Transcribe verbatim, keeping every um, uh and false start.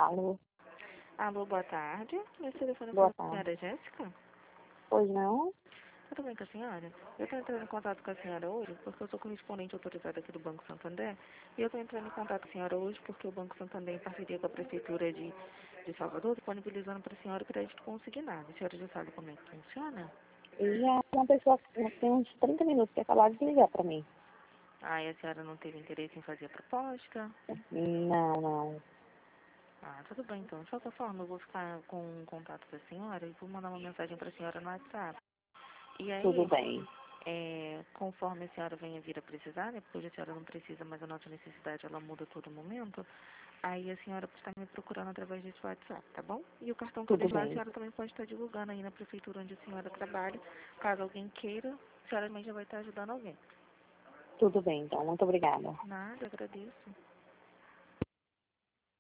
Alô, Alô, boa tarde. Meu telefone boa fala com a tarde. senhora Jéssica. Pois não? Tudo bem com a senhora? Eu estou entrando em contato com a senhora hoje porque eu sou correspondente autorizada aqui do Banco Santander e eu estou entrando em contato com a senhora hoje porque o Banco Santander, em parceria com a Prefeitura de, de Salvador, disponibilizando para a senhora o crédito consignado. A senhora já sabe como é que funciona? E já uma pessoa que tem uns trinta minutos que acabaram de ligar para mim. Ah, e a senhora não teve interesse em fazer a proposta? Não, não. Ah, tudo bem então. De qualquer forma, eu vou ficar com o contato da senhora e vou mandar uma mensagem para a senhora no WhatsApp. E Tudo aí, bem. É, conforme a senhora venha vir a precisar, né, porque hoje a senhora não precisa, mas a nossa necessidade ela muda a todo momento, aí a senhora está me procurando através desse WhatsApp, tá bom? E o cartão que eu Tudo deixo lá, a bem. senhora também pode estar divulgando aí na prefeitura onde a senhora trabalha. Caso alguém queira, a senhora também já vai estar ajudando alguém. Tudo bem, então. Muito obrigada. Nada, agradeço.